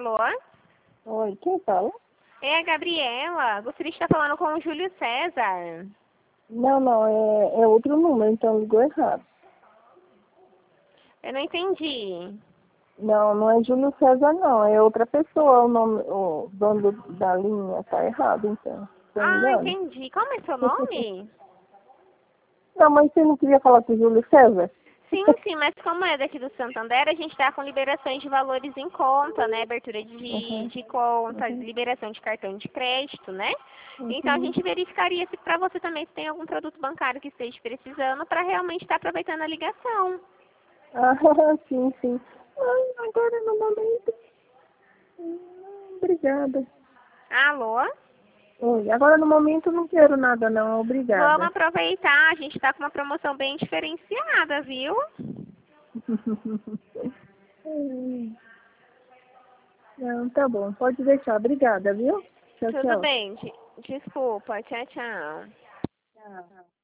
Alô? Oi, quem fala? É a Gabriela. Gostaria de estar falando com o Júlio César. Não, é outro número, então ligou errado. Eu não entendi. Não é Júlio César, não, é outra pessoa, o dono da linha, tá errado, então. Se não me Ah, engano. entendi. Como é seu nome? Não, mas você não queria falar com o Júlio César? Sim, mas como é daqui do Santander, a gente está com liberações de valores em conta, né? Abertura Uhum, de conta, uhum, liberação de cartão de crédito, né? Então a uhum. gente verificaria se para você também se tem algum produto bancário que esteja precisando para realmente estar aproveitando a ligação. Ah, sim. Ai, agora no momento. Obrigada. Alô? Oi, agora no momento eu não quero nada, não, Vamos obrigada. aproveitar, a gente está com uma promoção bem diferenciada, viu? Não, tá bom, pode deixar, obrigada, viu? Tudo Tchau. bem, desculpa, tchau, tchau. Tchau.